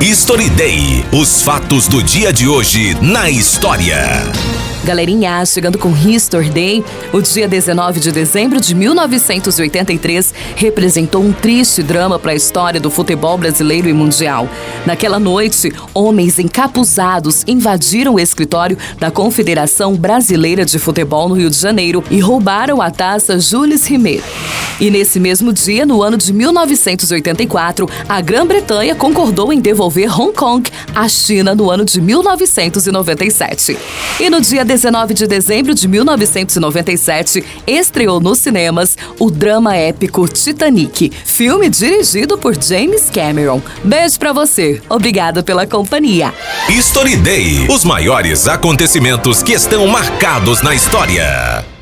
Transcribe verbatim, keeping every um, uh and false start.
History Day. Os fatos do dia de hoje na história. Galerinha, chegando com History Day, o dia dezenove de dezembro de mil novecentos e oitenta e três representou um triste drama para a história do futebol brasileiro e mundial. Naquela noite, homens encapuzados invadiram o escritório da Confederação Brasileira de Futebol no Rio de Janeiro e roubaram a taça Jules Rimet. E nesse mesmo dia, no ano de mil novecentos e oitenta e quatro, a Grã-Bretanha concordou em devolver Hong Kong à China no ano de mil novecentos e noventa e sete. E no dia dezenove de dezembro de mil novecentos e noventa e sete, estreou nos cinemas o drama épico Titanic, filme dirigido por James Cameron. Beijo pra você. Obrigada pela companhia. History Day. Os maiores acontecimentos que estão marcados na história.